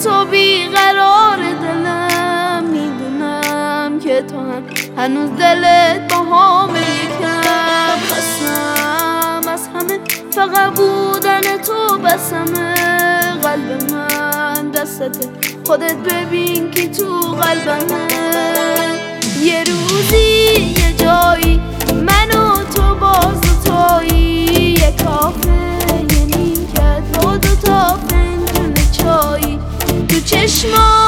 تو بیقرار دلم، میدونم که تو هم هنوز دلت با همه یکم. خستم از همه فقط بودن تو بسمه، قلب من دستته خودت ببین که تو قلبمه. یه روزی یه جایی من و تو باز دوتایی، یه کافه یه نیمکت با 2 تا فنجون چایی تو چشما